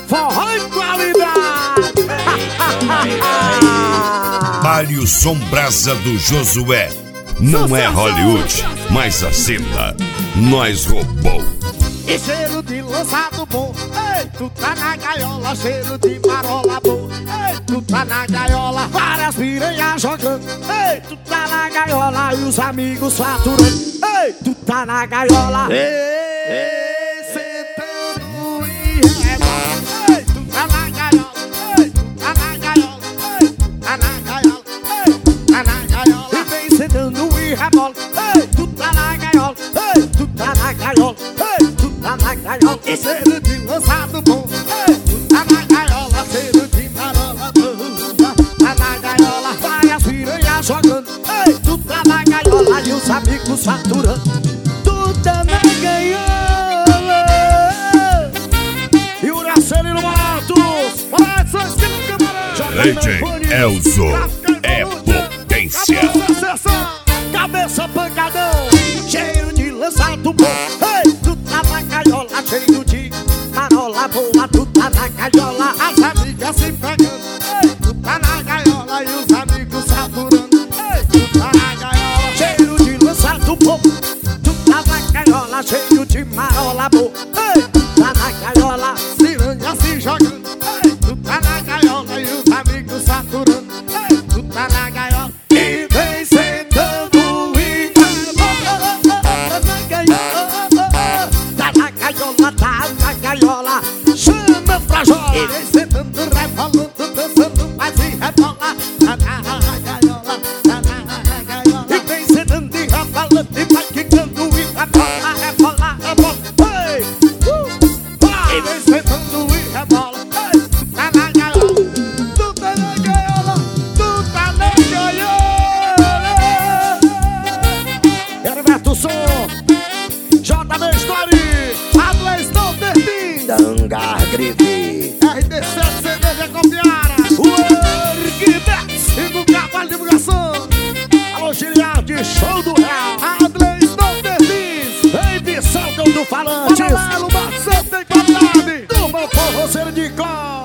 forró em qualidade. Mário Sombrasa do Josué. Não é Hollywood, mas a cena nós roubou. E cheiro de lançado bom. Ei, tu tá na gaiola, cheiro de marola bom. Ei, tu tá na gaiola, várias piranhas jogando. Ei, tu tá na gaiola e os amigos faturando. Ei, tu tá na gaiola. Ei, sentando e rebola. Ei, tu tá na gaiola. Ei, tu tá na gaiola. Ei, tu tá na gaiola. Ei, tu tá na gaiola. E vem sentando e rebola. Ei, tu tá na gaiola. Ei, tu tá na gaiola. Ei, tu tá na gaiola. E cheiro de lançado bom. Ei, tu tá na gaiola. Cheiro de marola boa. Tá na gaiola, várias piranhas jogando. Ei, tu tá na gaiola e os amigos faturando. Tu tá na gaiola. E o Marcelino Baratos. Baratos, DJ Elzo é potência. Cabeça pancadão, cheiro de lançado bom. Ei, tu tá na gaiola, cheiro de marola boa. Tu tá na gaiola, as amigas se pegando. Ei, tu tá na gaiola e os amigos saturando. Ei, tu tá na gaiola, cheiro de lançado bom. Tu tá na gaiola, cheiro de marola boa. Ei, tu tá na gaiola, piranha se jogando. Ei, tu tá na gaiola e os amigos saturando. Ei, tu tá na gaiola e vem sentando. Tá na gaiola, chama pra jola. Vem sentando, rebolando, dançando, mas e rebola. Tá na gaiola, tá na gaiola. E vem sentando e rebolando, e vai quicando e rebola, rebola, rebola. Ei, e vem sentando e rebola. Ei, tá na gaiola, tu tá na gaiola, tu tá na gaiola. Herberto Som, JB Story, Dangar Grife, RD7 Cerveja Copiara, o Erguidex e do Cavalo Divulgação. Alô, Giliardi, show do real. Adley Snowderlis, Baby Salcão do Falantes. Amarelo, Marcelo tem qualidade. Do meu forroceiro de cor.